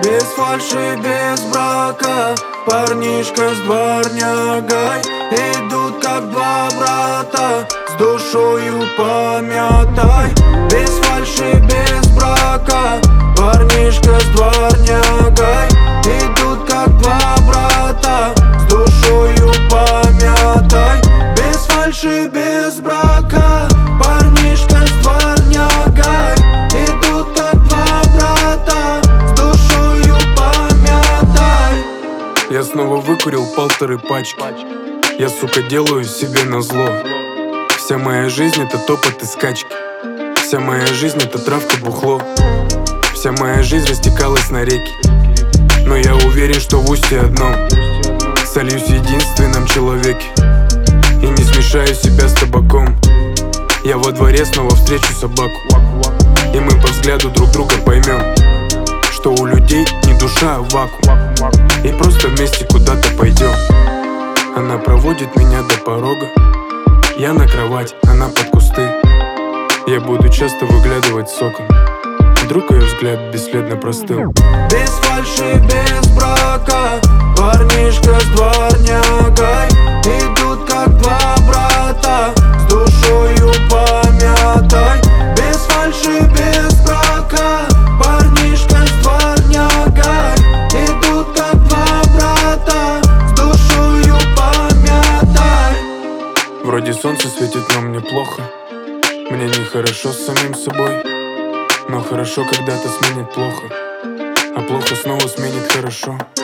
Без фальши, без брака, парнишка с дворнягой идут как два брата, с душою помятой. Без фальши, без брака, парнишка с дворнягой идут как два брата, с душою помятой. Без фальши, без брака, парнишка с дворнягой идут как два брата, с душою помятой. Я снова выкурил 1,5 пачки. Я, сука, делаю себе назло. Вся моя жизнь это топот и скачки. Вся моя жизнь это травка, бухло. Вся моя жизнь растекалась на реки, но я уверен, что в устье одном сольюсь в единственном человеке и не смешаю себя с табаком. Я во дворе снова встречу собаку, и мы по взгляду друг друга поймем, что у людей не душа, а вакуум, и просто вместе куда-то пойдем. Она проводит меня до порога, я на кровать, она под кусты. Я буду часто выглядывать с окон, вдруг ее взгляд бесследно простыл. Без фальши, без брака, парнишка с дворнягой идут как два брата, с душою помятой. Без фальши, без брака, парнишка с дворнягой идут как два брата, с душою помятой. Вроде солнце светит, но мне плохо. Мне нехорошо с самим собой, но хорошо когда-то сменит плохо, а плохо снова сменит хорошо.